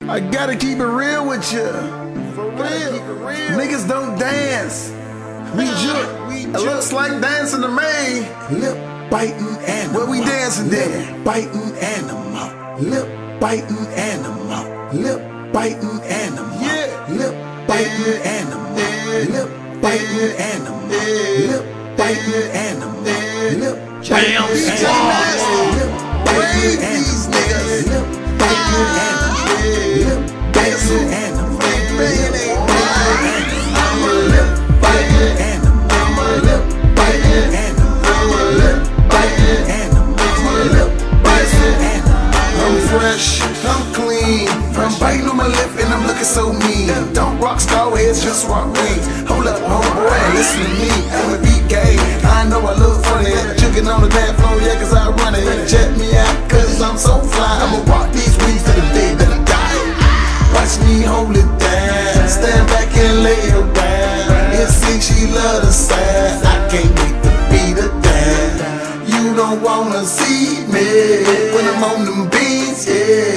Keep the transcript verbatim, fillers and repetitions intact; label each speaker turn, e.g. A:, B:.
A: I gotta keep it real with you. For real. real. Niggas don't dance. We juke. We it looks like dancing to me.
B: Lip biting animal.
A: What we dancing then?
B: Lip biting animal. Lip biting animal. Lip biting animal.
A: Yeah.
B: Lip biting animal. Lip biting animal. Lip biting animal. Lip biting animal.
A: D J Nasty. Raise these niggas.
B: Lip biting animal. Lip biting animal.
A: I'm a lip biting animal. I'm a lip biting animal. I'm a lip biting animal. I'm a lip biting animal. I'm fresh, I'm clean. I'm biting on my lip and I'm looking so mean. Don't rock star heads, just rock me. Hold up, homeboy, listen to me. I'm a beat game. I know I look funny. Jugging on the dance floor, yeah, cause I run it. Check me out, cause I'm so fly. I'ma rock these weeds to the day that I die. Watch me hold it down. Stand back and lay it around. And see she love the side. I can't wait to beat her down. You don't wanna see me when I'm on them beats, yeah.